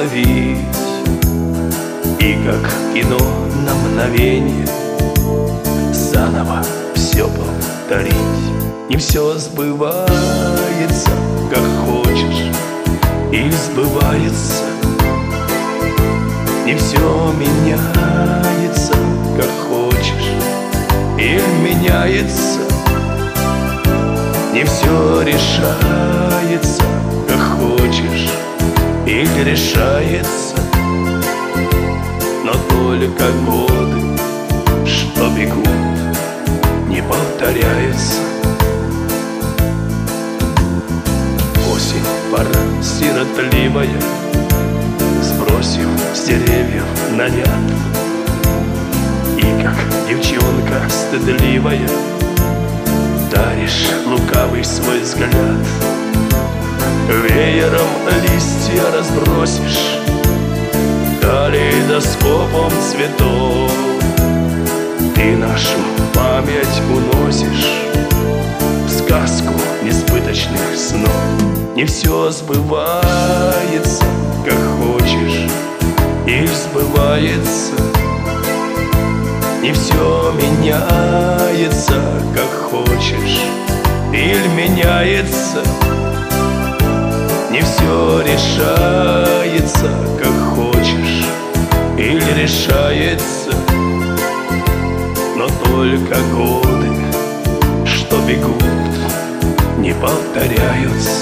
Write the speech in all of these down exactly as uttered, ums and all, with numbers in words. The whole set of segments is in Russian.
остановить, и как кино на мгновение заново все повторить. Не все сбывается, как хочешь, или сбывается. Не все меняется, как хочешь, или меняется. Не все решается, как хочешь, или решается. Но только годы, что бегут, не повторяются. Осень, пора сиротливая, сбросив с деревьев наряд, и как девчонка стыдливая даришь лукавый свой взгляд. Веером листья разбросишь, калейдоскопом цветов. Ты нашу память уносишь в сказку несбыточных снов. Не все сбывается, как хочешь, и сбывается. Не все меняется, как хочешь, или меняется. Не все решается, как хочешь, или решается. Но только годы, что бегут, не повторяются.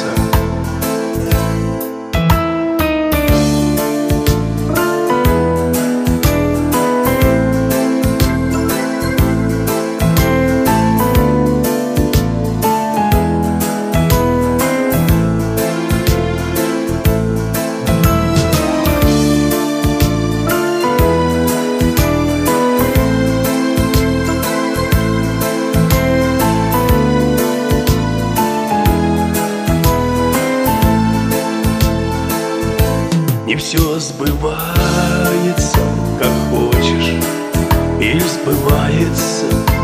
Не все сбывается, как хочешь, или сбывается.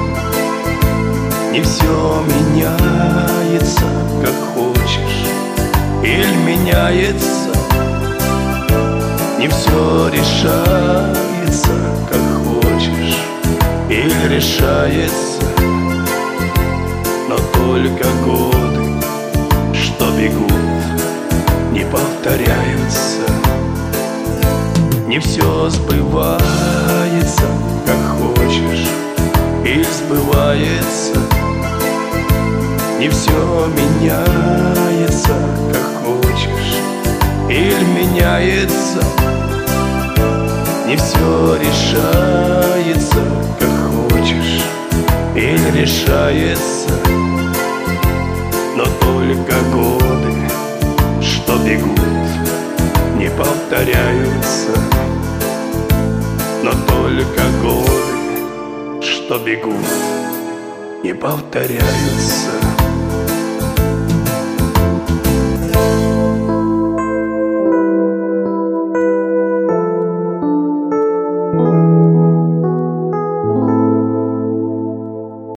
Не все меняется, как хочешь, или меняется. Не все решается, как хочешь, или решается. Но только годы, что бегут, не повторяются. Не все сбывается, как хочешь, и сбывается. Не все меняется, как хочешь, или меняется. Не все решается, как хочешь, или решается. Но только годы, что бегут, не повторяются. Но только годы, что бегут, не повторяются.